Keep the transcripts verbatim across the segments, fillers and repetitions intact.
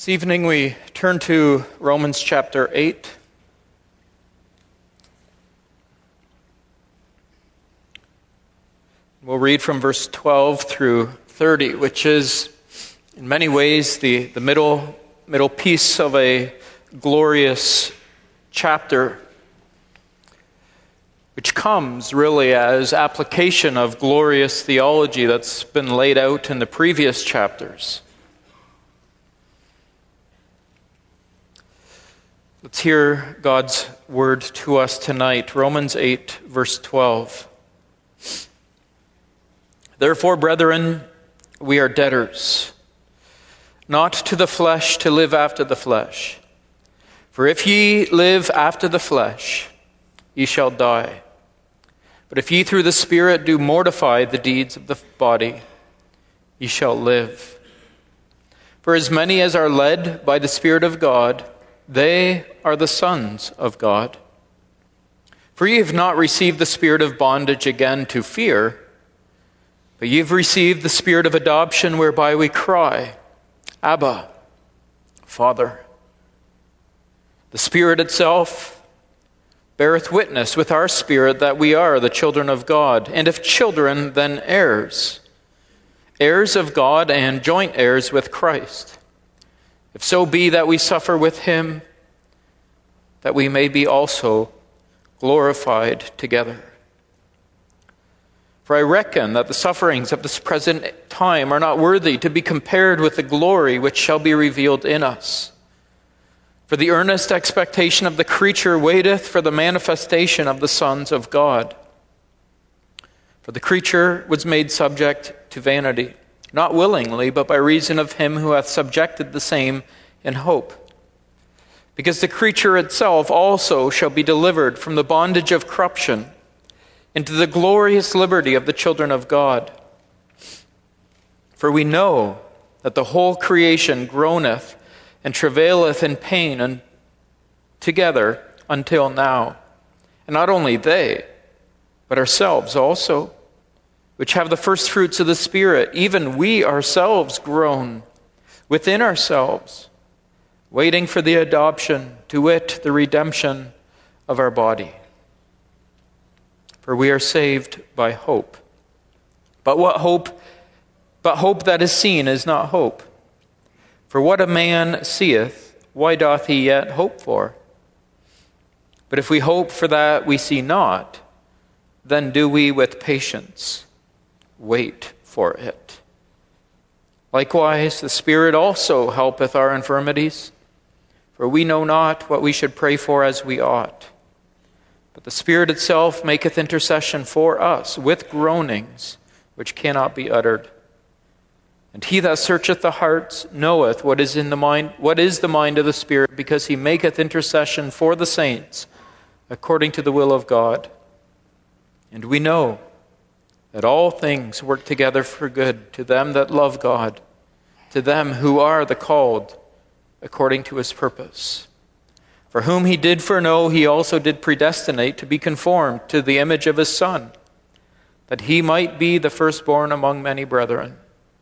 This evening we turn to Romans chapter eight. We'll read from verse twelve through thirty, which is in many ways the, the middle, middle piece of a glorious chapter, which comes really as application of glorious theology that's been laid out in the previous chapters. Let's hear God's word to us tonight. Romans eight, verse twelve. Therefore, brethren, we are debtors, not to the flesh to live after the flesh. For if ye live after the flesh, ye shall die. But if ye through the Spirit do mortify the deeds of the body, ye shall live. For as many as are led by the Spirit of God, they are the sons of God. For ye have not received the spirit of bondage again to fear, but ye have received the spirit of adoption, whereby we cry, Abba, Father. The Spirit itself beareth witness with our spirit that we are the children of God, and if children, then heirs, heirs of God and joint heirs with Christ. If so be that we suffer with him, that we may be also glorified together. For I reckon that the sufferings of this present time are not worthy to be compared with the glory which shall be revealed in us. For the earnest expectation of the creature waiteth for the manifestation of the sons of God. For the creature was made subject to vanity, not willingly, but by reason of him who hath subjected the same in hope. Because the creature itself also shall be delivered from the bondage of corruption into the glorious liberty of the children of God. For we know that the whole creation groaneth and travaileth in pain and together until now. And not only they, but ourselves also, which have the first fruits of the Spirit, even we ourselves groan within ourselves, waiting for the adoption, to wit, the redemption of our body. For we are saved by hope. But what hope? But hope that is seen is not hope. For what a man seeth, why doth he yet hope for? But if we hope for that we see not, then do we with patience wait for it. Likewise, the Spirit also helpeth our infirmities, for we know not what we should pray for as we ought. But the Spirit itself maketh intercession for us with groanings which cannot be uttered. And he that searcheth the hearts knoweth what is in the mind, what is the mind of the Spirit, because he maketh intercession for the saints according to the will of God. And we know that all things work together for good to them that love God, to them who are the called according to his purpose. For whom he did foreknow, he also did predestinate to be conformed to the image of his Son, that he might be the firstborn among many brethren.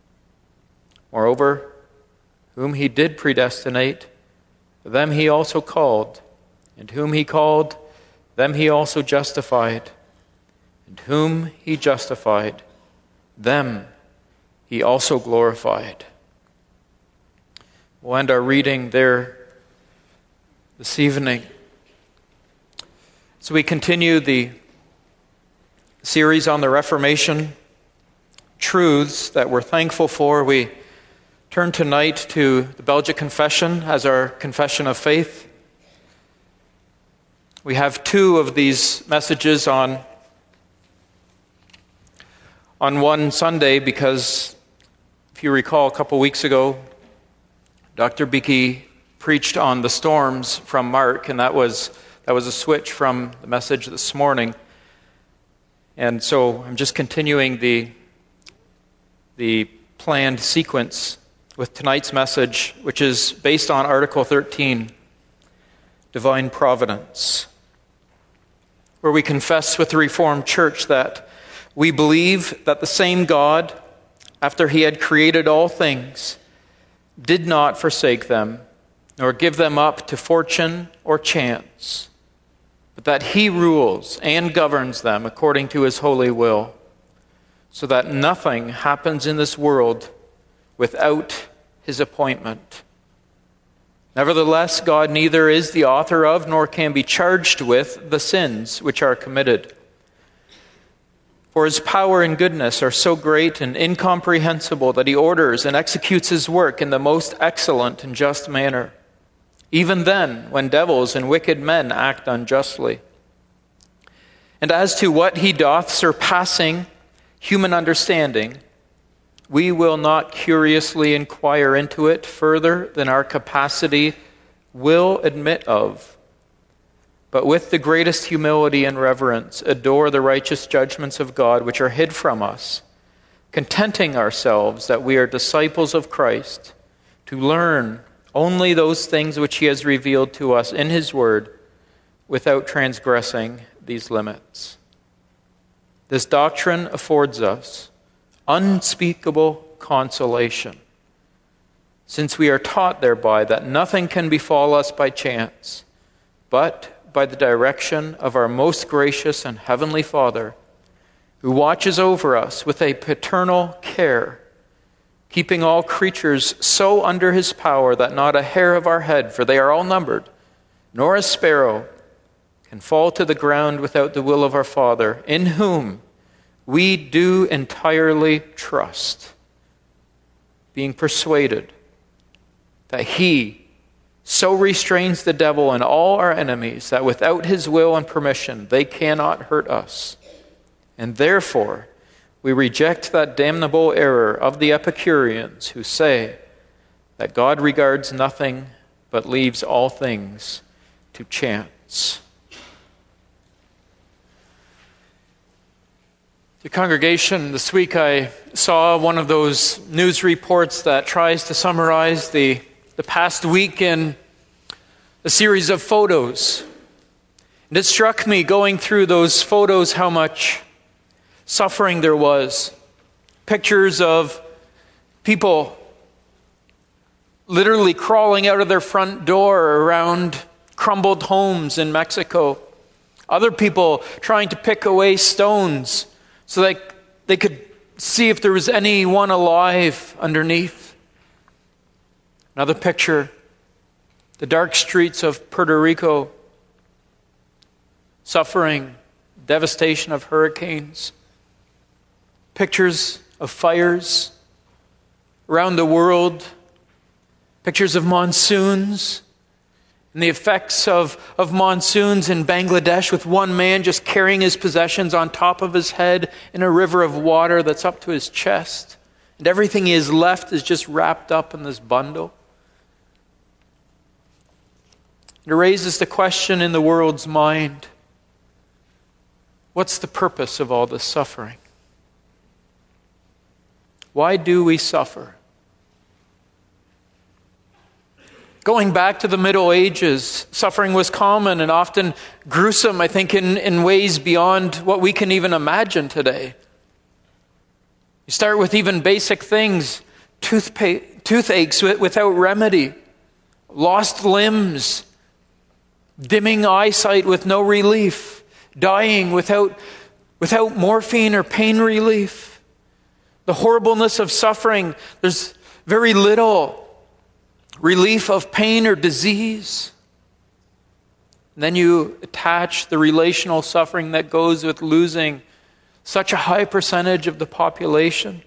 Moreover, whom he did predestinate, them he also called, and whom he called, them he also justified. And whom he justified, them he also glorified. We'll end our reading there this evening. So we continue the series on the Reformation, truths that we're thankful for. We turn tonight to the Belgic Confession as our confession of faith. We have two of these messages on on one Sunday because, if you recall, a couple weeks ago, Doctor Beakey preached on the storms from Mark, and that was that was a switch from the message this morning. And so I'm just continuing the the planned sequence with tonight's message, which is based on Article thirteen, Divine Providence, where we confess with the Reformed Church that we believe that the same God, after he had created all things, did not forsake them, nor give them up to fortune or chance, but that he rules and governs them according to his holy will, so that nothing happens in this world without his appointment. Nevertheless, God neither is the author of, nor can be charged with, the sins which are committed. For his power and goodness are so great and incomprehensible that he orders and executes his work in the most excellent and just manner, even then when devils and wicked men act unjustly. And as to what he doth surpassing human understanding, we will not curiously inquire into it further than our capacity will admit of, but with the greatest humility and reverence adore the righteous judgments of God which are hid from us, contenting ourselves that we are disciples of Christ, to learn only those things which he has revealed to us in his word, without transgressing these limits. This doctrine affords us unspeakable consolation, since we are taught thereby that nothing can befall us by chance, but by the direction of our most gracious and heavenly Father, who watches over us with a paternal care, keeping all creatures so under his power that not a hair of our head, for they are all numbered, nor a sparrow can fall to the ground without the will of our Father, in whom we do entirely trust, being persuaded that he so restrains the devil and all our enemies that without his will and permission they cannot hurt us. And therefore we reject that damnable error of the Epicureans who say that God regards nothing but leaves all things to chance. The congregation, this week I saw one of those news reports that tries to summarize the, the past week in a series of photos. And it struck me going through those photos how much suffering there was. Pictures of people literally crawling out of their front door around crumbled homes in Mexico. Other people trying to pick away stones so that they could see if there was anyone alive underneath. Another picture, the dark streets of Puerto Rico, suffering, devastation of hurricanes. Pictures of fires around the world. Pictures of monsoons and the effects of, of monsoons in Bangladesh, with one man just carrying his possessions on top of his head in a river of water that's up to his chest. And everything he has left is just wrapped up in this bundle. It raises the question in the world's mind, what's the purpose of all this suffering? Why do we suffer? Going back to the Middle Ages, suffering was common and often gruesome, I think, in, in ways beyond what we can even imagine today. You start with even basic things, toothpa- toothaches without remedy, lost limbs, dimming eyesight with no relief, dying without, without morphine or pain relief. The horribleness of suffering, there's very little relief of pain or disease. And then you attach the relational suffering that goes with losing such a high percentage of the population.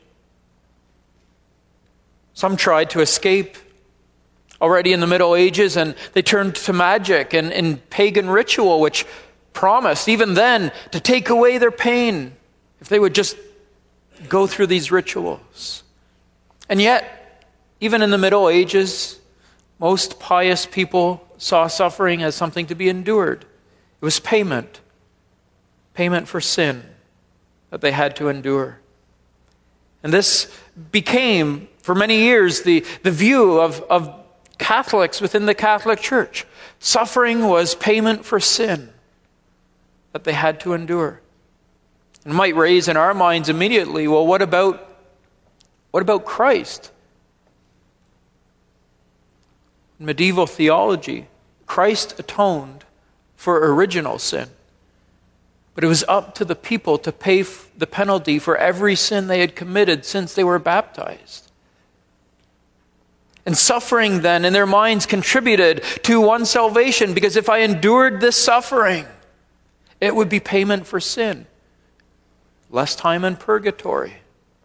Some tried to escape already in the Middle Ages, and they turned to magic and, and pagan ritual, which promised, even then, to take away their pain if they would just go through these rituals. And yet, even in the Middle Ages, most pious people saw suffering as something to be endured. It was payment. Payment for sin that they had to endure. And this became, for many years, the, the view of, of Catholics within the Catholic Church. Suffering was payment for sin that they had to endure. It might raise in our minds immediately, well, what about, what about Christ? In medieval theology, Christ atoned for original sin. But it was up to the people to pay f- the penalty for every sin they had committed since they were baptized. And suffering then in their minds contributed to one's salvation, because if I endured this suffering, it would be payment for sin. Less time in purgatory.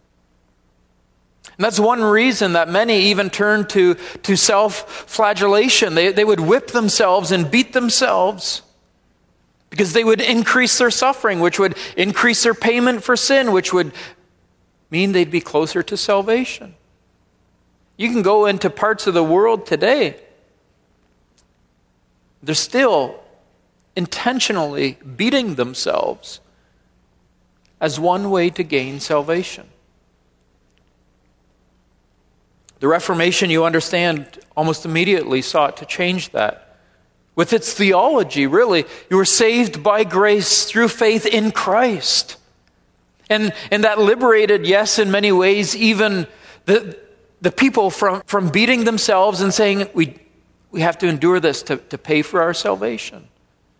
And that's one reason that many even turned to, to self-flagellation. They, they would whip themselves and beat themselves because they would increase their suffering, which would increase their payment for sin, which would mean they'd be closer to salvation. You can go into parts of the world today. They're still intentionally beating themselves as one way to gain salvation. The Reformation, you understand, almost immediately sought to change that. With its theology, really, you were saved by grace through faith in Christ. And, and that liberated, yes, in many ways, even the, the people from, from beating themselves and saying, we, we have to endure this to, to pay for our salvation.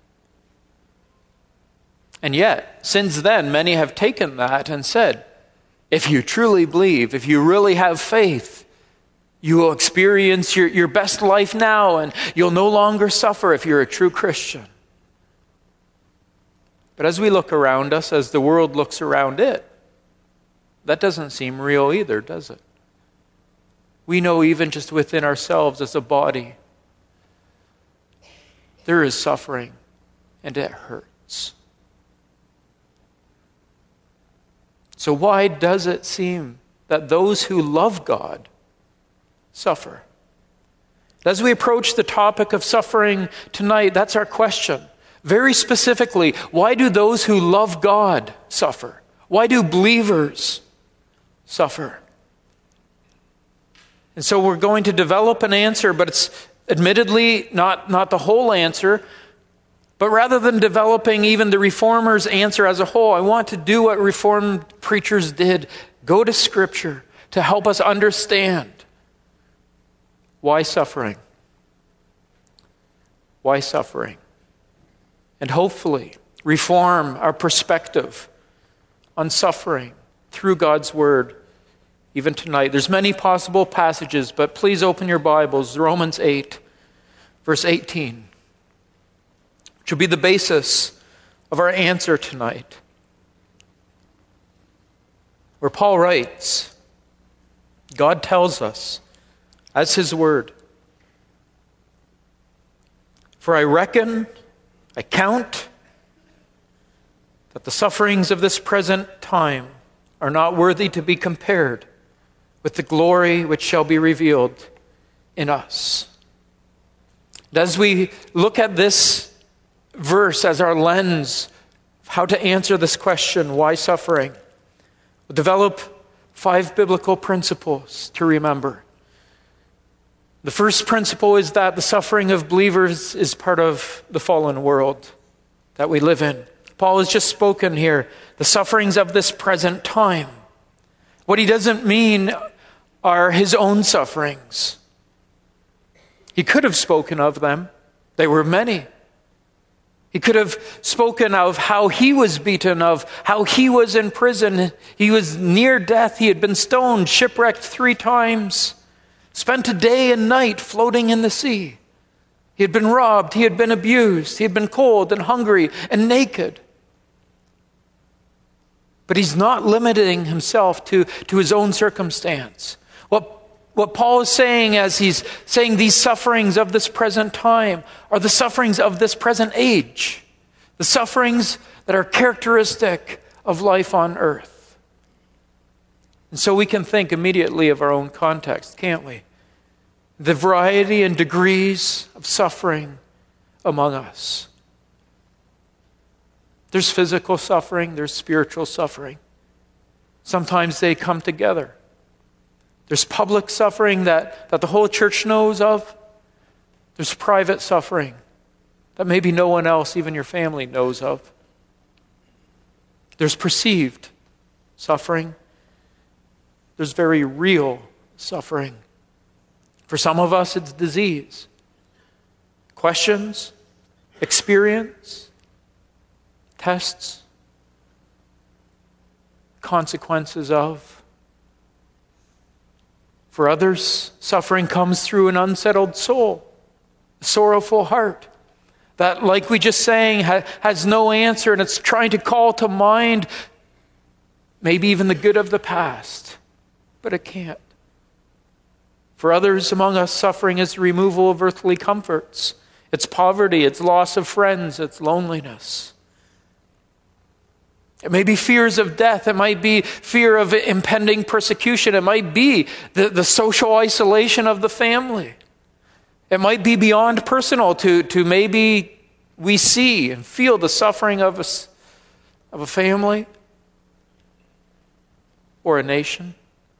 And yet, since then, many have taken that and said, if you truly believe, if you really have faith, you will experience your, your best life now, and you'll no longer suffer if you're a true Christian. But as we look around us, as the world looks around it, that doesn't seem real either, does it? We know even just within ourselves as a body, there is suffering, and it hurts. So why does it seem that those who love God suffer? As we approach the topic of suffering tonight, that's our question. Very specifically, why do those who love God suffer? Why do believers suffer? And so we're going to develop an answer, but it's admittedly not, not the whole answer. But rather than developing even the Reformers' answer as a whole, I want to do what Reformed preachers did. Go to Scripture to help us understand why suffering. Why suffering? And hopefully reform our perspective on suffering through God's Word even tonight. There's many possible passages, but please open your Bibles. Romans eight, verse eighteen. Which will be the basis of our answer tonight. Where Paul writes, God tells us, as his word, for I reckon, I count, that the sufferings of this present time are not worthy to be compared with the glory which shall be revealed in us. And as we look at this verse as our lens of how to answer this question, why suffering, we'll develop five biblical principles to remember. The first principle is that the suffering of believers is part of the fallen world that we live in. Paul has just spoken here, the sufferings of this present time. What he doesn't mean are his own sufferings. He could have spoken of them. They were many. He could have spoken of how he was beaten, of how he was in prison. He was near death. He had been stoned, shipwrecked three times, spent a day and night floating in the sea. He had been robbed. He had been abused. He had been cold and hungry and naked. But he's not limiting himself to, to his own circumstance. What What Paul is saying as he's saying these sufferings of this present time are the sufferings of this present age. The sufferings that are characteristic of life on earth. And so we can think immediately of our own context, can't we? The variety and degrees of suffering among us. There's physical suffering, there's spiritual suffering. Sometimes they come together. There's public suffering that, that the whole church knows of. There's private suffering that maybe no one else, even your family, knows of. There's perceived suffering. There's very real suffering. For some of us, it's disease. Questions, experience, tests, consequences of. For others, suffering comes through an unsettled soul, a sorrowful heart that, like we just sang, ha- has no answer, and it's trying to call to mind maybe even the good of the past, but it can't. For others among us, suffering is the removal of earthly comforts. It's poverty, it's loss of friends, it's loneliness. It may be fears of death. It might be fear of impending persecution. It might be the, the social isolation of the family. It might be beyond personal to, to maybe we see and feel the suffering of a, of a family or a nation.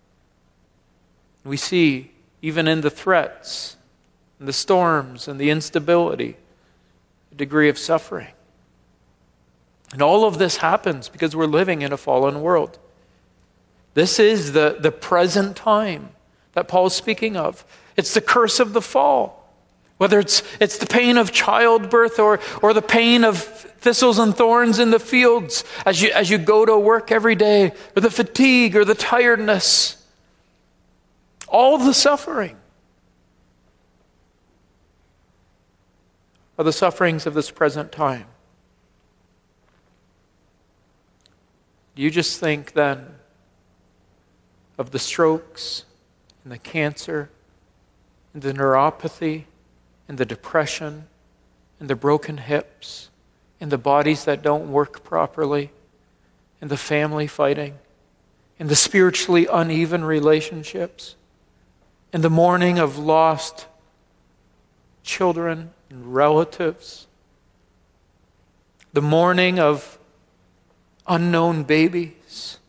We see, even in the threats and the storms and the instability, a degree of suffering. And all of this happens because we're living in a fallen world. This is the, the present time that Paul's speaking of. It's the curse of the fall. Whether it's it's the pain of childbirth or, or the pain of thistles and thorns in the fields as you, as you go to work every day, or the fatigue or the tiredness. All of the suffering are the sufferings of this present time. You just think then of the strokes and the cancer and the neuropathy and the depression and the broken hips and the bodies that don't work properly and the family fighting and the spiritually uneven relationships and the mourning of lost children and relatives, the mourning of unknown babies,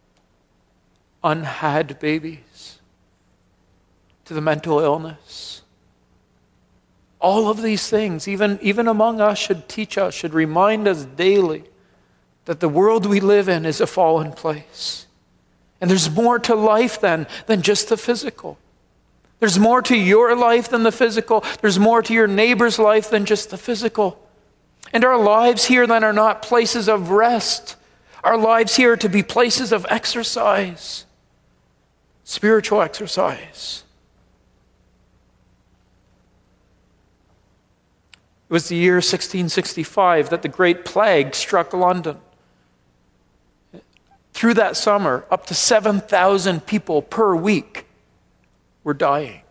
unhad babies, to the mental illness. All of these things, even, even among us, should teach us, should remind us daily that the world we live in is a fallen place. And there's more to life than, than just the physical. There's more to your life than the physical. There's more to your neighbor's life than just the physical. And our lives here then are not places of rest. Our lives here are to be places of exercise, spiritual exercise. It was the year sixteen sixty-five that the Great Plague struck London. Through that summer, up to seven thousand people per week were dying.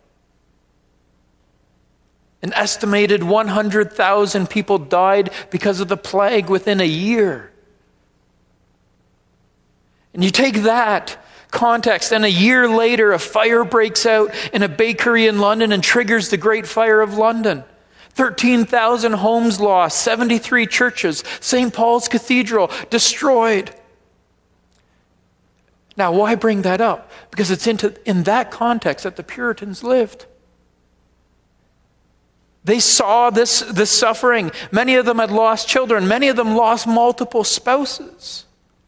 An estimated one hundred thousand people died because of the plague within a year. And you take that context, and a year later, a fire breaks out in a bakery in London and triggers the Great Fire of London. thirteen thousand homes lost, seventy-three churches, Saint Paul's Cathedral destroyed. Now, why bring that up? Because it's into, in that context that the Puritans lived. They saw this, this suffering. Many of them had lost children. Many of them lost multiple spouses.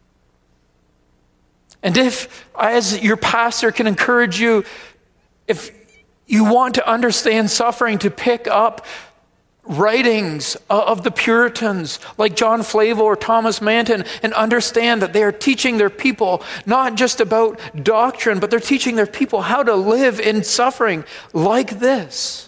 And if, as your pastor can encourage you, if you want to understand suffering, to pick up writings of the Puritans like John Flavel or Thomas Manton and understand that they are teaching their people not just about doctrine, but they're teaching their people how to live in suffering like this.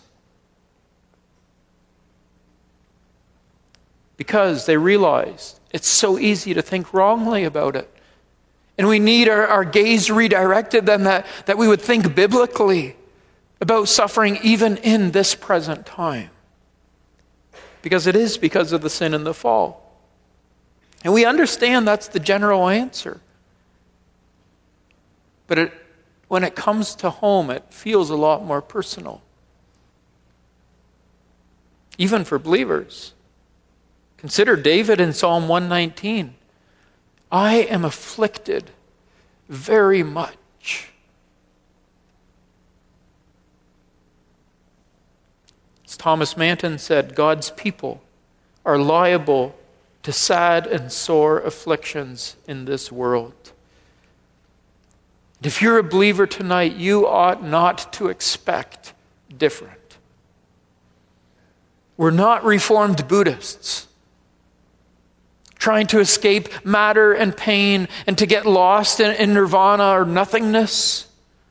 Because they realized it's so easy to think wrongly about it. And we need our, our gaze redirected then that, that we would think biblically about suffering even in this present time. Because it is because of the sin and the fall. And we understand that's the general answer. But it, when it comes to home, it feels a lot more personal. Even for believers. Consider David in Psalm one nineteen. I am afflicted very much. As Thomas Manton said, God's people are liable to sad and sore afflictions in this world. If you're a believer tonight, you ought not to expect different. We're not Reformed Buddhists trying to escape matter and pain and to get lost in, in nirvana or nothingness.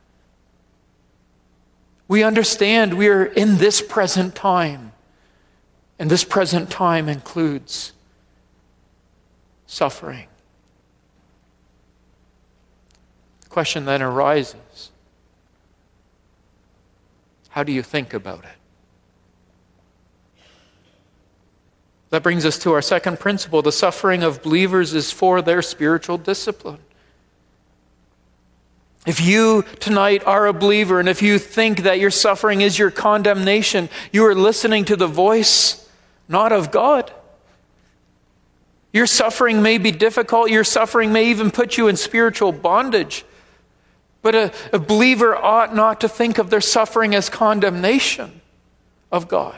We understand we are in this present time, and this present time includes suffering. The question then arises, how do you think about it? That brings us to our second principle. The suffering of believers is for their spiritual discipline. If you tonight are a believer, and if you think that your suffering is your condemnation, you are listening to the voice not of God. Your suffering may be difficult. Your suffering may even put you in spiritual bondage. But a, a believer ought not to think of their suffering as condemnation of God.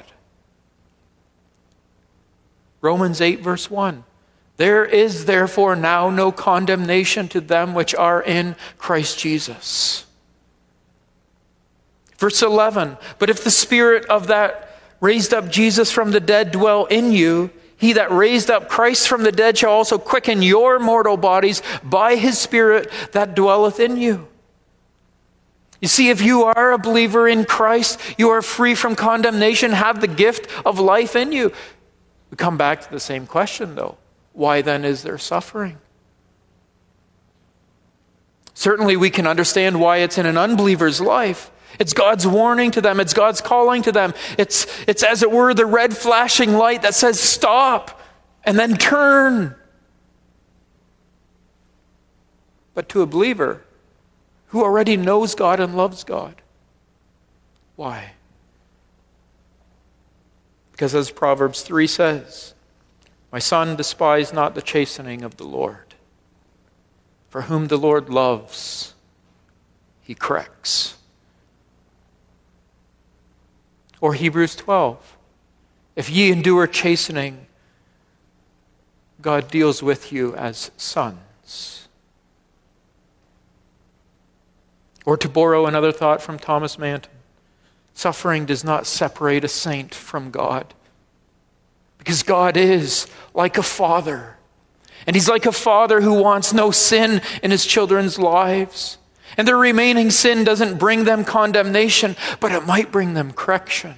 Romans eight verse one. There is therefore now no condemnation to them which are in Christ Jesus. Verse eleven. But if the Spirit of that raised up Jesus from the dead dwell in you, he that raised up Christ from the dead shall also quicken your mortal bodies by his Spirit that dwelleth in you. You see, if you are a believer in Christ, you are free from condemnation, have the gift of life in you. We come back to the same question, though. Why then is there suffering? Certainly we can understand why it's in an unbeliever's life. It's God's warning to them. It's God's calling to them. It's, it's as it were the red flashing light that says stop and then turn. But to a believer who already knows God and loves God, why? Because as Proverbs three says, my son, despise not the chastening of the Lord. For whom the Lord loves, he corrects. Or Hebrews twelve. If ye endure chastening, God deals with you as sons. Or to borrow another thought from Thomas Manton, suffering does not separate a saint from God. Because God is like a father. And he's like a father who wants no sin in his children's lives. And their remaining sin doesn't bring them condemnation, but it might bring them correction.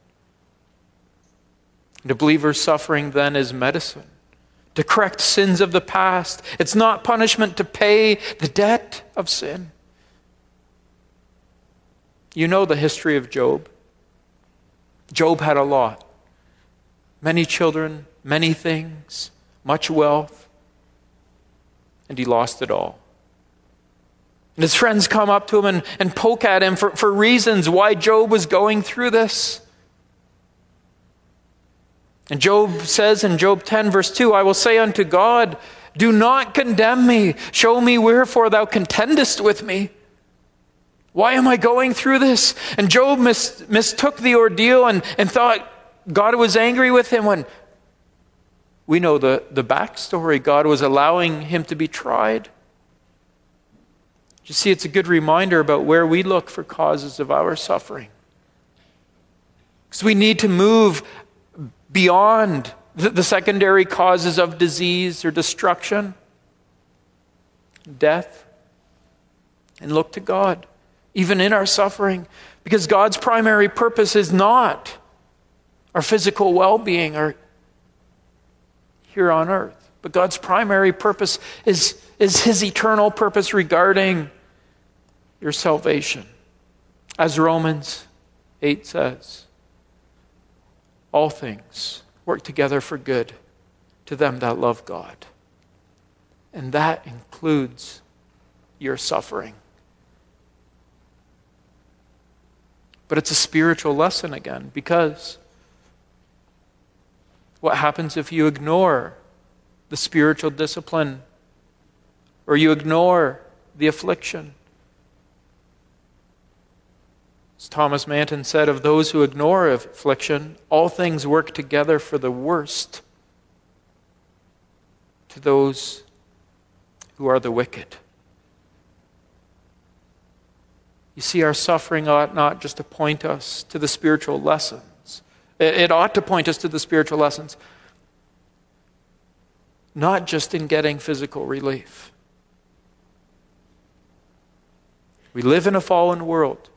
The believer's suffering then is medicine to correct sins of the past. It's not punishment to pay the debt of sin. You know the history of Job. Job had a lot. Many children, many things, much wealth, and he lost it all. And his friends come up to him and, and poke at him for, for reasons why Job was going through this. And Job says in Job ten verse two, I will say unto God, do not condemn me. Show me wherefore thou contendest with me. Why am I going through this? And Job mis- mistook the ordeal and, and thought God was angry with him, when we know the, the backstory. God was allowing him to be tried. You see, it's a good reminder about where we look for causes of our suffering. Because we need to move beyond the, the secondary causes of disease or destruction, death, and look to God, even in our suffering. Because God's primary purpose is not our physical well-being or here on earth. But God's primary purpose is, is his eternal purpose regarding your salvation. As Romans eight says, all things work together for good to them that love God. And that includes your suffering. But it's a spiritual lesson again, because what happens if you ignore the spiritual discipline or you ignore the affliction? As Thomas Manton said, of those who ignore affliction, all things work together for the worst to those who are the wicked. You see, our suffering ought not just to point us to the spiritual lessons. It ought to point us to the spiritual lessons, not just in getting physical relief. We live in a fallen world.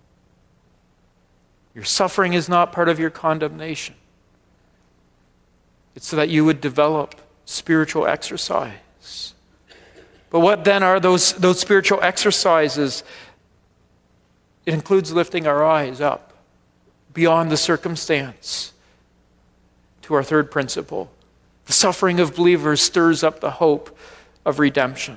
Your suffering is not part of your condemnation. It's so that you would develop spiritual exercise. But what then are those, those spiritual exercises? It includes lifting our eyes up beyond the circumstance to our third principle. The suffering of believers stirs up the hope of redemption.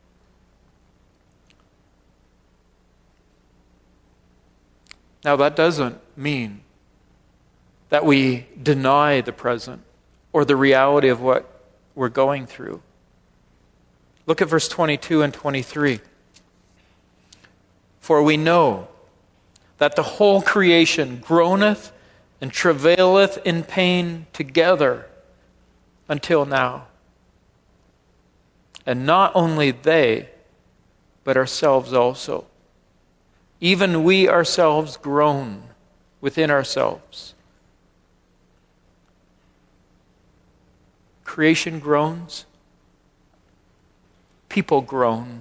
Now, that doesn't mean that we deny the present or the reality of what we're going through. Look at verse twenty-two and twenty-three. For we know that the whole creation groaneth and travaileth in pain together until now. And not only they, but ourselves also. Even we ourselves groan within ourselves. Creation groans. People groan.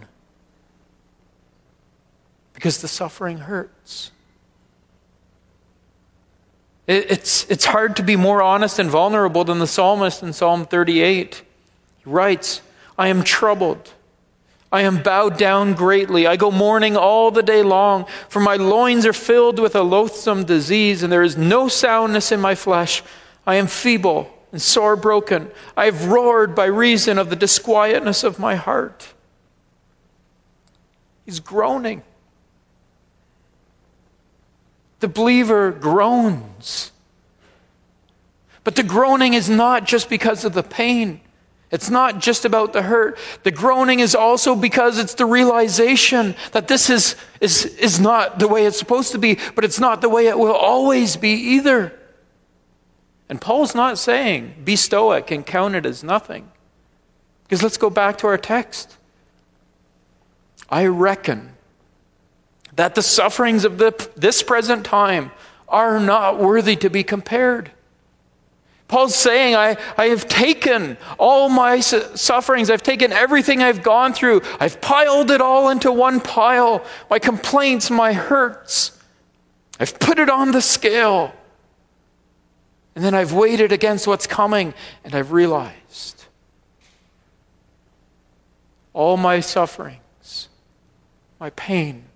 Because the suffering hurts. It, it's, it's hard to be more honest and vulnerable than the psalmist in Psalm thirty-eight. He writes, I am troubled. I am bowed down greatly. I go mourning all the day long, for my loins are filled with a loathsome disease, and there is no soundness in my flesh. I am feeble and sore broken. I have roared by reason of the disquietness of my heart. He's groaning. The believer groans. But the groaning is not just because of the pain. It's not just about the hurt. The groaning is also because it's the realization that this is, is, is not the way it's supposed to be, but it's not the way it will always be either. And Paul's not saying, be stoic and count it as nothing. Because let's go back to our text. I reckon that the sufferings of the, this present time are not worthy to be compared. Paul's saying, I, I have taken all my su- sufferings, I've taken everything I've gone through, I've piled it all into one pile, my complaints, my hurts. I've put it on the scale. And then I've weighed it against what's coming, and I've realized all my sufferings, my pain,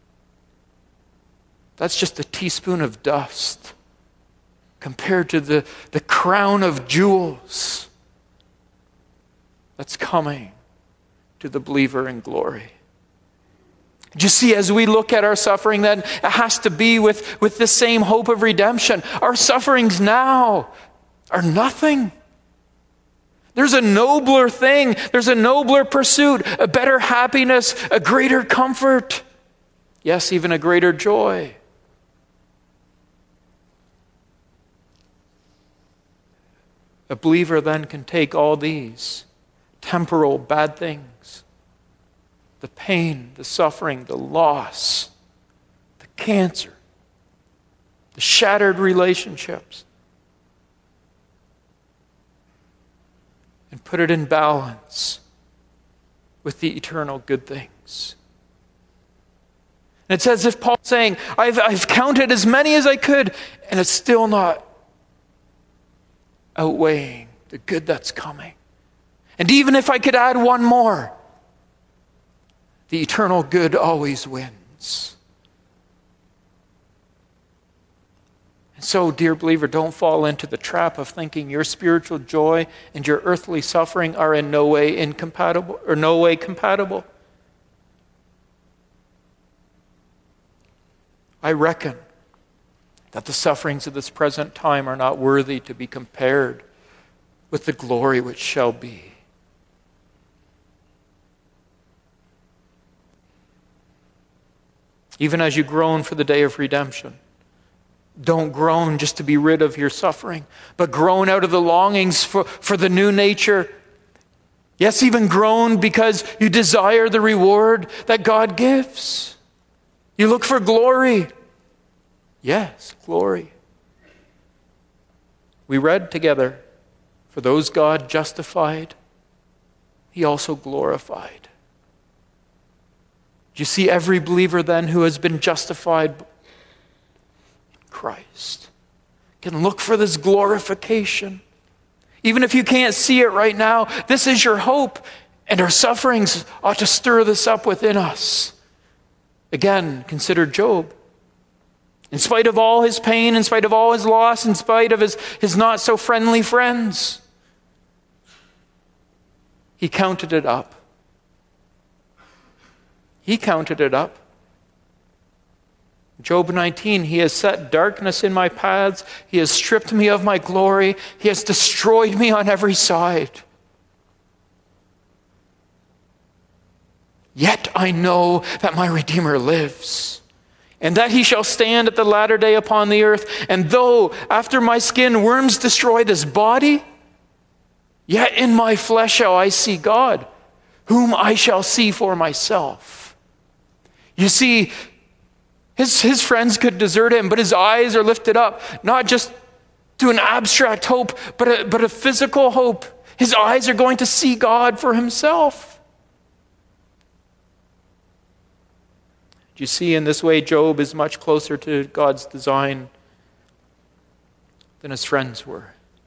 that's just a teaspoon of dust compared to the, the crown of jewels that's coming to the believer in glory. Do you see, as we look at our suffering, then it has to be with, with the same hope of redemption. Our sufferings now are nothing. There's a nobler thing. There's a nobler pursuit, a better happiness, a greater comfort. Yes, even a greater joy. A believer then can take all these temporal bad things, the pain, the suffering, the loss, the cancer, the shattered relationships, and put it in balance with the eternal good things. And it's as if Paul's saying, I've, I've counted as many as I could, and it's still not outweighing the good that's coming. And even if I could add one more, the eternal good always wins. And so, dear believer, don't fall into the trap of thinking your spiritual joy and your earthly suffering are in no way incompatible or no way compatible. I reckon that the sufferings of this present time are not worthy to be compared with the glory which shall be. Even as you groan for the day of redemption, don't groan just to be rid of your suffering, but groan out of the longings for, for the new nature. Yes, even groan because you desire the reward that God gives. You look for glory. Yes, glory. We read together, for those God justified, he also glorified. Do you see every believer then who has been justified in Christ can look for this glorification? Even if you can't see it right now, this is your hope. And our sufferings ought to stir this up within us. Again, consider Job. In spite of all his pain, in spite of all his loss, in spite of his, his not so friendly friends, he counted it up. He counted it up. Job nineteen, he has set darkness in my paths. He has stripped me of my glory. He has destroyed me on every side. Yet I know that my Redeemer lives, and that he shall stand at the latter day upon the earth. And though after my skin worms destroy this body, yet in my flesh shall I see God, whom I shall see for myself. You see, his, his friends could desert him, but his eyes are lifted up, not just to an abstract hope, but a, but a physical hope. His eyes are going to see God for himself. You see, in this way, Job is much closer to God's design than his friends were.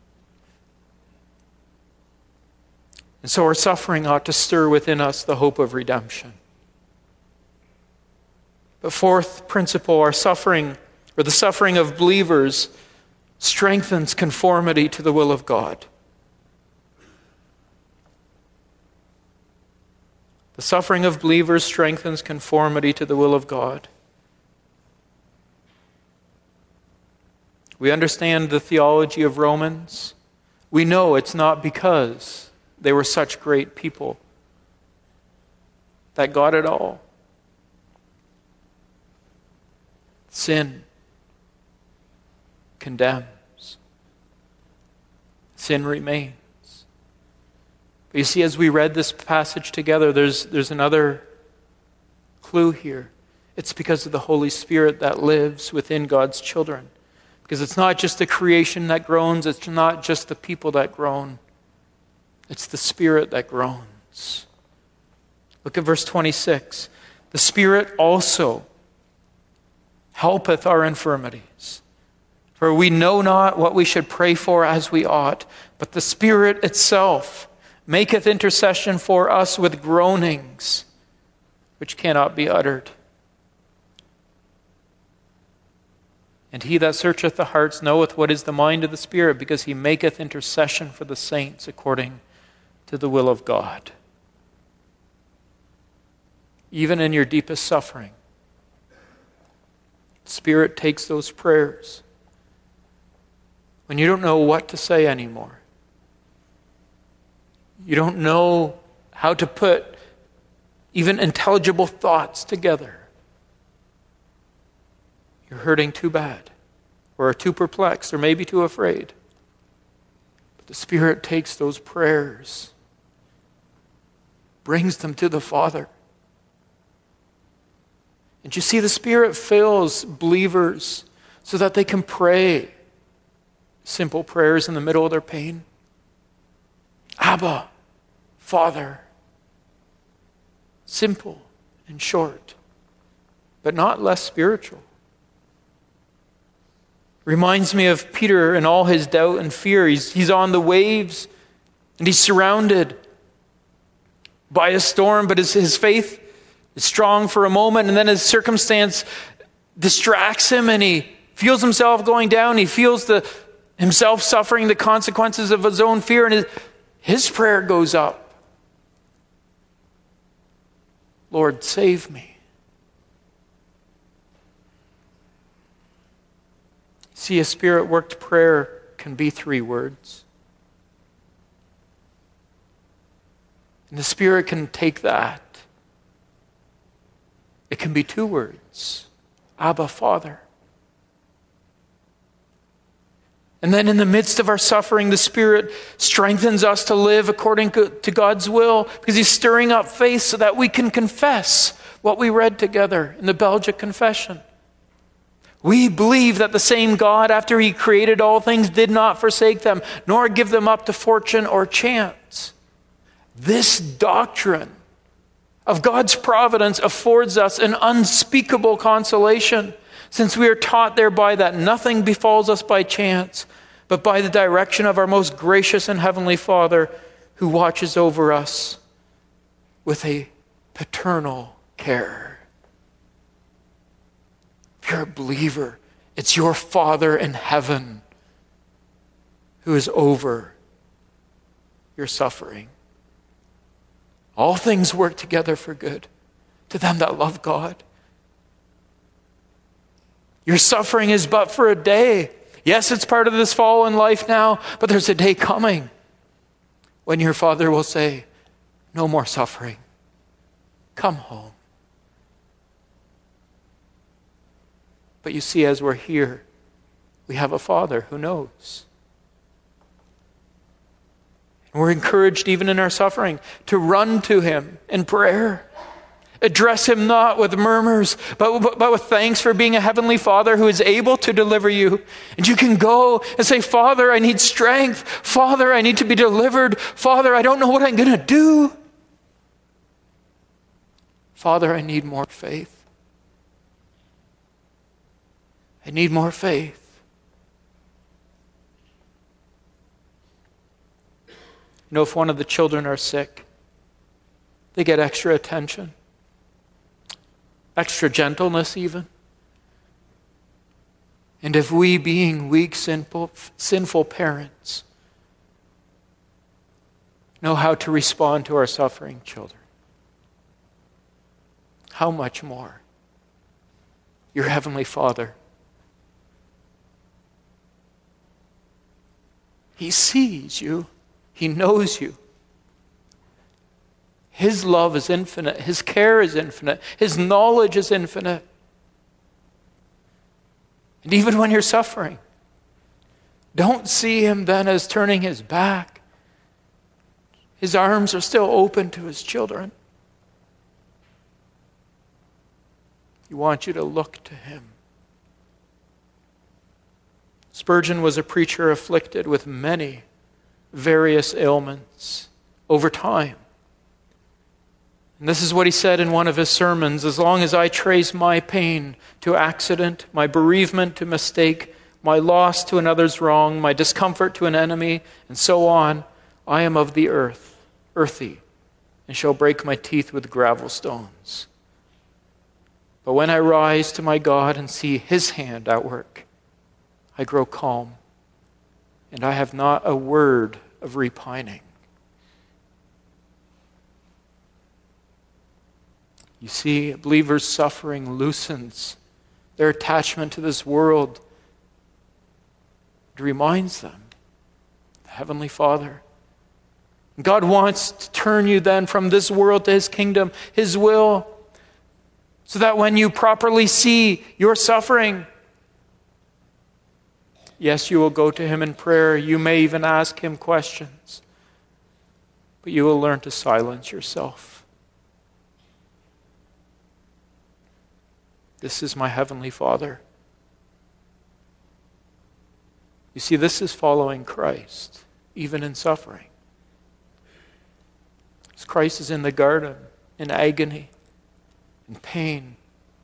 And so our suffering ought to stir within us the hope of redemption. But fourth principle, our suffering, or the suffering of believers, strengthens conformity to the will of God. The suffering of believers strengthens conformity to the will of God. We understand the theology of Romans. We know it's not because they were such great people that got it all. Sin condemns. Sin remains. But you see, as we read this passage together, there's, there's another clue here. It's because of the Holy Spirit that lives within God's children. Because it's not just the creation that groans, it's not just the people that groan. It's the Spirit that groans. Look at verse twenty-six. The Spirit also helpeth our infirmities. For we know not what we should pray for as we ought, but the Spirit itself maketh intercession for us with groanings which cannot be uttered. And he that searcheth the hearts knoweth what is the mind of the Spirit, because he maketh intercession for the saints according to the will of God. Even in your deepest suffering, the Spirit takes those prayers when you don't know what to say anymore. You don't know how to put even intelligible thoughts together. You're hurting too bad, or are too perplexed, or maybe too afraid. But the Spirit takes those prayers, brings them to the Father. And you see, the Spirit fills believers so that they can pray simple prayers in the middle of their pain. Abba, Father. Simple and short, but not less spiritual. Reminds me of Peter and all his doubt and fear. He's, he's on the waves and he's surrounded by a storm, but his, his faith is strong for a moment, and then his circumstance distracts him and he feels himself going down. He feels the himself suffering the consequences of his own fear, and his, his prayer goes up. Lord, save me. See, a Spirit-worked prayer can be three words. And the Spirit can take that. It can be two words. Abba, Father. And then in the midst of our suffering, the Spirit strengthens us to live according to God's will, because He's stirring up faith so that we can confess what we read together in the Belgic Confession. We believe that the same God, after he created all things, did not forsake them, nor give them up to fortune or chance. This doctrine of God's providence affords us an unspeakable consolation, since we are taught thereby that nothing befalls us by chance, but by the direction of our most gracious and heavenly Father, who watches over us with a paternal care. If you're a believer, it's your Father in heaven who is over your suffering. All things work together for good to them that love God. Your suffering is but for a day. Yes, it's part of this fallen life now, but there's a day coming when your Father will say, no more suffering. Come home. But you see, as we're here, we have a Father who knows. And we're encouraged, even in our suffering, to run to him in prayer. Address him not with murmurs, but, but, but with thanks for being a heavenly Father who is able to deliver you. And you can go and say, Father, I need strength. Father, I need to be delivered. Father, I don't know what I'm going to do. Father, I need more faith. I need more faith. You know, if one of the children are sick, they get extra attention, extra gentleness even. And if we, being weak, sinful, sinful parents, know how to respond to our suffering children, how much more your Heavenly Father? He sees you. He knows you. His love is infinite. His care is infinite. His knowledge is infinite. And even when you're suffering, don't see him then as turning his back. His arms are still open to his children. He wants you to look to him. Spurgeon was a preacher afflicted with many various ailments over time. And this is what he said in one of his sermons: as long as I trace my pain to accident, my bereavement to mistake, my loss to another's wrong, my discomfort to an enemy, and so on, I am of the earth, earthy, and shall break my teeth with gravel stones. But when I rise to my God and see his hand at work, I grow calm, and I have not a word of repining. You see, a believer's suffering loosens their attachment to this world. It reminds them of the Heavenly Father. God wants to turn you then from this world to his kingdom, his will, so that when you properly see your suffering, yes, you will go to him in prayer. You may even ask him questions. But you will learn to silence yourself. This is my Heavenly Father. You see, this is following Christ, even in suffering. As Christ is in the garden, in agony, in pain.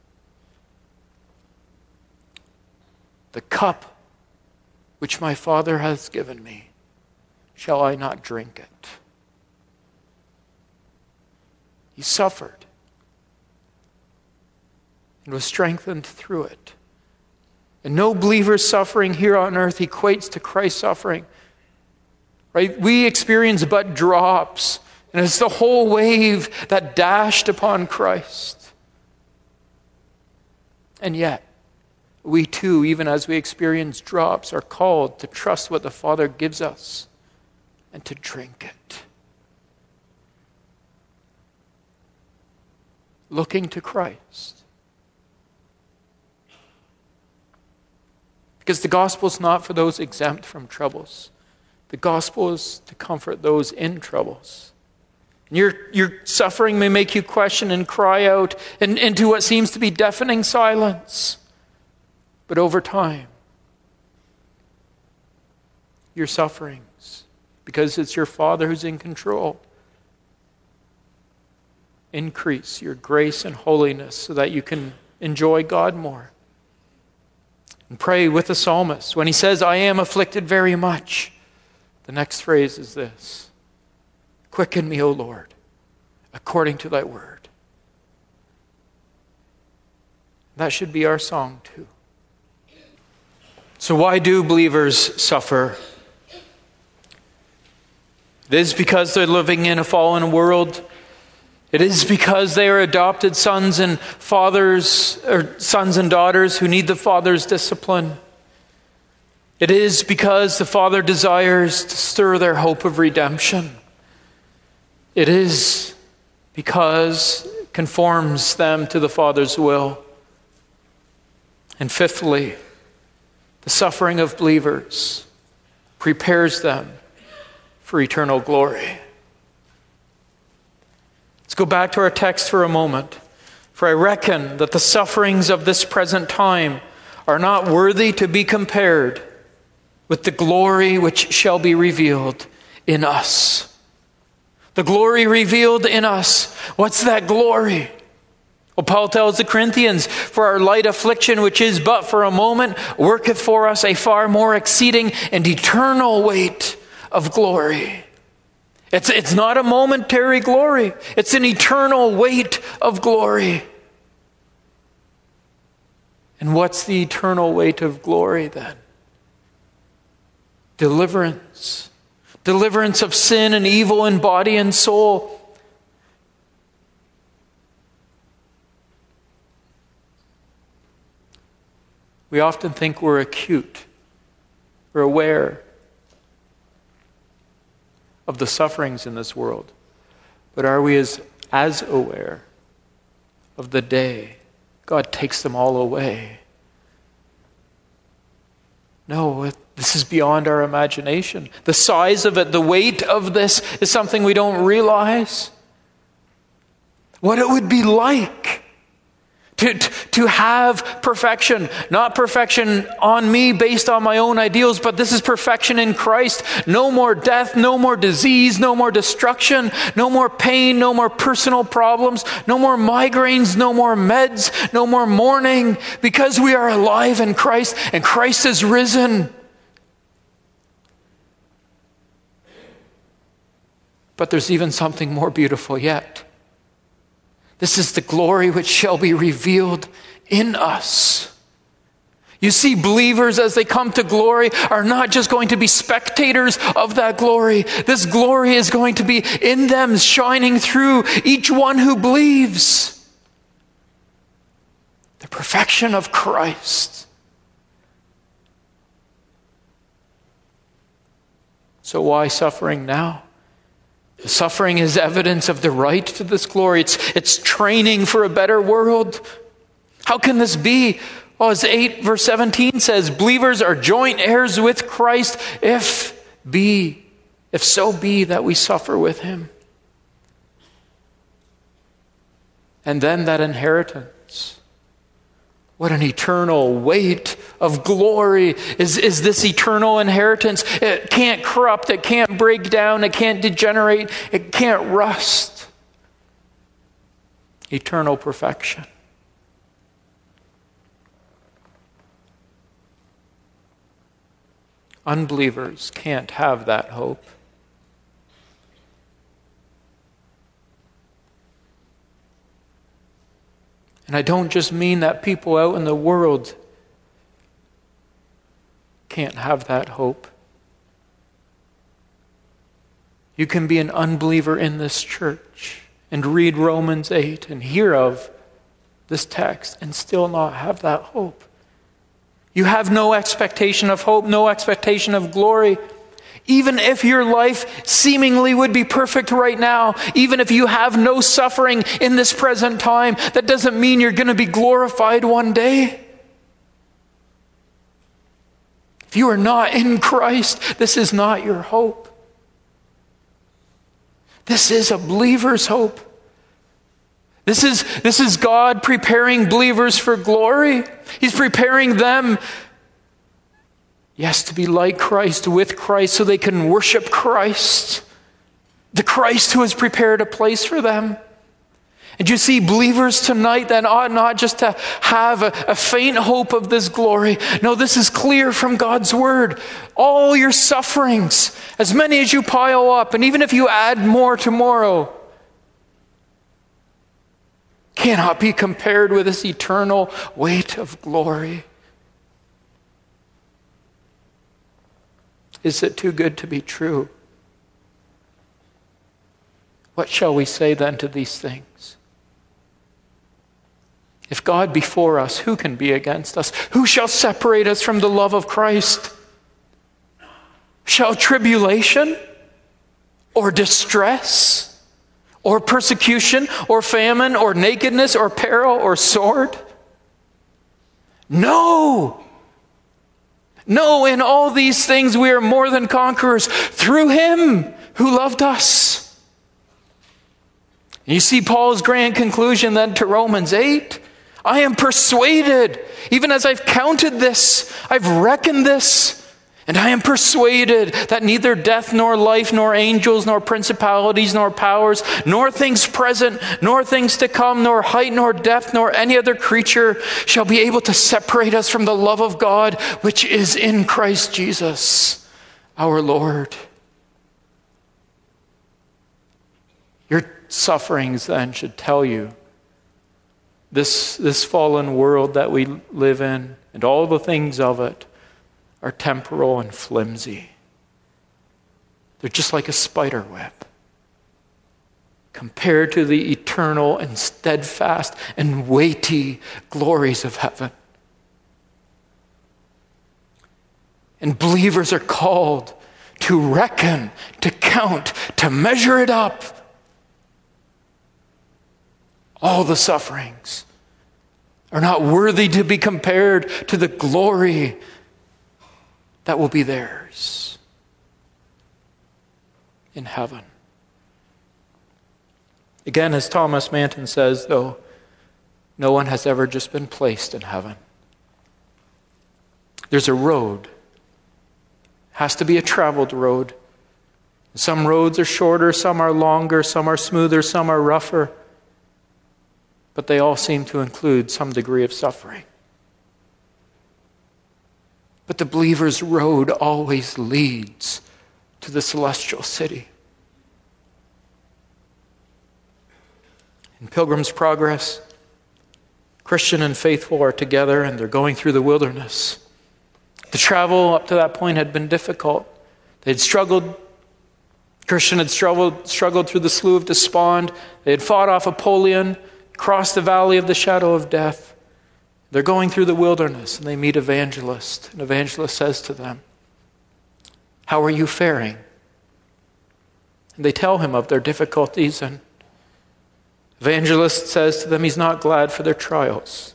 The cup which my Father has given me, shall I not drink it? He suffered and was strengthened through it. And no believer's suffering here on earth equates to Christ's suffering. Right? We experience but drops, and it's the whole wave that dashed upon Christ. And yet, we too, even as we experience drops, are called to trust what the Father gives us and to drink it. Looking to Christ. Because the gospel is not for those exempt from troubles. The gospel is to comfort those in troubles. Your, your suffering may make you question and cry out and, into what seems to be deafening silence. But over time, your sufferings, because it's your Father who's in control, increase your grace and holiness so that you can enjoy God more. And pray with the psalmist. When he says, I am afflicted very much, the next phrase is this: quicken me, O Lord, according to thy word. That should be our song too. So why do believers suffer? It is because they're living in a fallen world. It is because they are adopted sons and fathers, or sons and daughters who need the Father's discipline. It is because the Father desires to stir their hope of redemption. It is because it conforms them to the Father's will. And fifthly, the suffering of believers prepares them for eternal glory. Let's go back to our text for a moment. For I reckon that the sufferings of this present time are not worthy to be compared with the glory which shall be revealed in us. The glory revealed in us. What's that glory? Well, Paul tells the Corinthians, for our light affliction, which is but for a moment, worketh for us a far more exceeding and eternal weight of glory. It's, it's not a momentary glory. It's an eternal weight of glory. And what's the eternal weight of glory then? Deliverance. Deliverance of sin and evil in body and soul. We often think we're acute. We're aware of the sufferings in this world. But are we as, as aware of the day God takes them all away? No, this is beyond our imagination. The size of it, the weight of this is something we don't realize. What it would be like to, to, to have perfection. Not perfection on me based on my own ideals, but this is perfection in Christ. No more death, no more disease, no more destruction, no more pain, no more personal problems, no more migraines, no more meds, no more mourning, because we are alive in Christ and Christ is risen. But there's even something more beautiful yet. This is the glory which shall be revealed in us. You see, believers as they come to glory are not just going to be spectators of that glory. This glory is going to be in them, shining through each one who believes. The perfection of Christ. So why suffering now? The suffering is evidence of the right to this glory. It's, it's training for a better world. How can this be? Well, as eight verse seventeen says, believers are joint heirs with Christ if be, if so be that we suffer with him. And then that inheritance. What an eternal weight of glory is, is this eternal inheritance. It can't corrupt, it can't break down, it can't degenerate, it can't rust. Eternal perfection. Unbelievers can't have that hope. And I don't just mean that people out in the world can't have that hope. You can be an unbeliever in this church and read Romans eight and hear of this text and still not have that hope. You have no expectation of hope, no expectation of glory. Even if your life seemingly would be perfect right now, even if you have no suffering in this present time, that doesn't mean you're going to be glorified one day. If you are not in Christ, this is not your hope. This is a believer's hope. This is, this is God preparing believers for glory. He's preparing them, yes, to be like Christ, with Christ, so they can worship Christ, the Christ who has prepared a place for them. And you see, believers tonight then ought not just to have a, a faint hope of this glory. No, this is clear from God's word. All your sufferings, as many as you pile up, and even if you add more tomorrow, cannot be compared with this eternal weight of glory. Is it too good to be true? What shall we say then to these things? If God be for us, who can be against us? Who shall separate us from the love of Christ? Shall tribulation or distress or persecution or famine or nakedness or peril or sword? No! No, in all these things we are more than conquerors through Him who loved us. You see Paul's grand conclusion then to Romans eight. I am persuaded, even as I've counted this, I've reckoned this, and I am persuaded that neither death nor life, nor angels, nor principalities, nor powers, nor things present, nor things to come, nor height, nor depth, nor any other creature shall be able to separate us from the love of God, which is in Christ Jesus, our Lord. Your sufferings then should tell you This, this fallen world that we live in and all the things of it are temporal and flimsy. They're just like a spider web compared to the eternal and steadfast and weighty glories of heaven. And believers are called to reckon, to count, to measure it up. All the sufferings are not worthy to be compared to the glory that will be theirs in heaven. Again, as Thomas Manton says, though, no one has ever just been placed in heaven. There's a road. It has to be a traveled road. Some roads are shorter, some are longer, some are smoother, some are rougher. But they all seem to include some degree of suffering. But the believer's road always leads to the celestial city. In Pilgrim's Progress, Christian and faithful are together and they're going through the wilderness. The travel up to that point had been difficult. They'd struggled. Christian had struggled, struggled through the Slough of Despond. They had fought off Apollyon, crossed the valley of the shadow of death. They're going through the wilderness and they meet Evangelist. And Evangelist says to them, "How are you faring?" And they tell him of their difficulties, and Evangelist says to them he's not glad for their trials.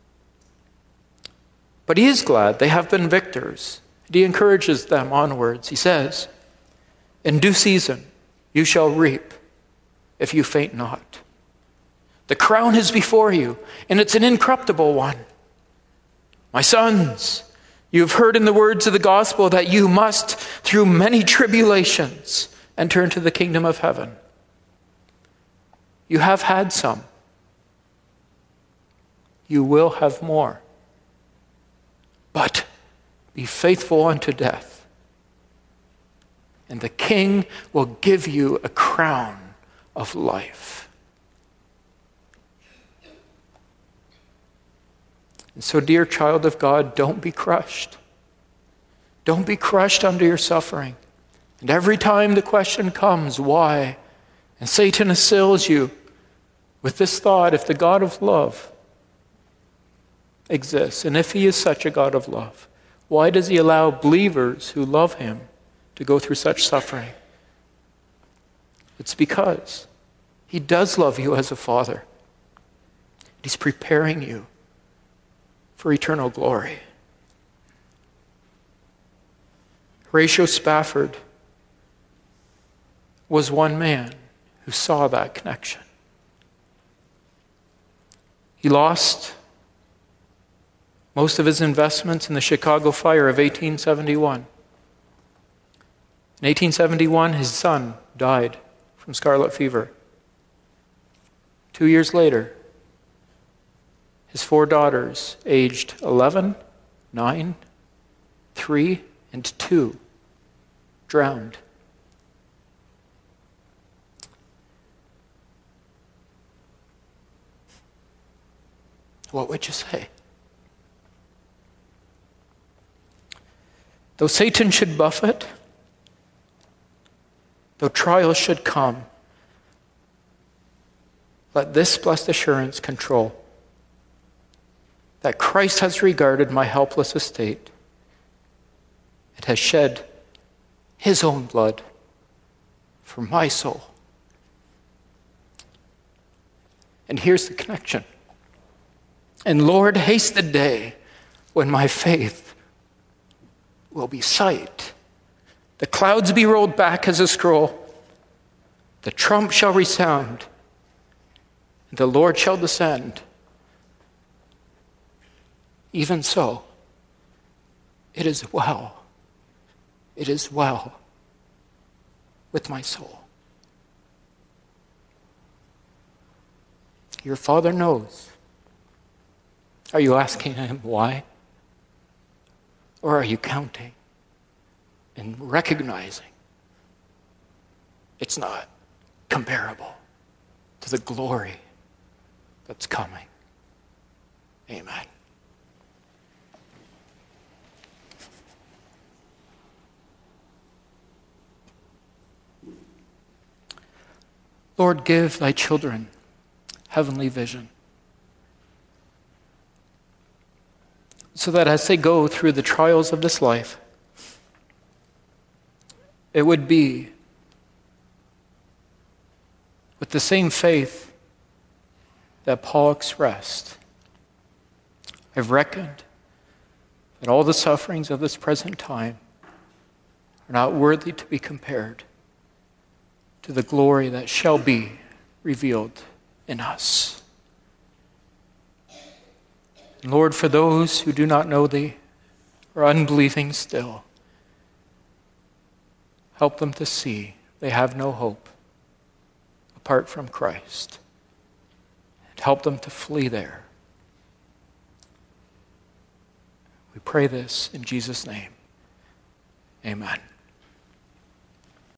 But he is glad they have been victors. And he encourages them onwards. He says, "In due season you shall reap if you faint not. The crown is before you, and it's an incorruptible one. My sons, you have heard in the words of the gospel that you must, through many tribulations, enter into the kingdom of heaven. You have had some. You will have more. But be faithful unto death, and the King will give you a crown of life." And so, dear child of God, don't be crushed. Don't be crushed under your suffering. And every time the question comes, why? And Satan assails you with this thought, if the God of love exists, and if he is such a God of love, why does he allow believers who love him to go through such suffering? It's because he does love you as a father. He's preparing you for eternal glory. Horatio Spafford was one man who saw that connection. He lost most of his investments in the Chicago fire of eighteen seventy-one. In eighteen seventy-one, his son died from scarlet fever. Two years later, his four daughters, aged eleven, nine, three, and two, drowned. What would you say? Though Satan should buffet, though trials should come, let this blessed assurance control that Christ has regarded my helpless estate. It has shed his own blood for my soul. And here's the connection. And Lord, haste the day when my faith will be sight. The clouds be rolled back as a scroll. The trump shall resound. The Lord shall descend. Even so, it is well. It is well with my soul. Your Father knows. Are you asking him why? Or are you counting and recognizing it's not comparable to the glory that's coming? Amen. Lord, give thy children heavenly vision, so that as they go through the trials of this life, it would be with the same faith that Paul expressed. I've reckoned that all the sufferings of this present time are not worthy to be compared to the glory that shall be revealed in us. Lord, for those who do not know thee, or unbelieving still, help them to see they have no hope apart from Christ. And help them to flee there. We pray this in Jesus' name. Amen.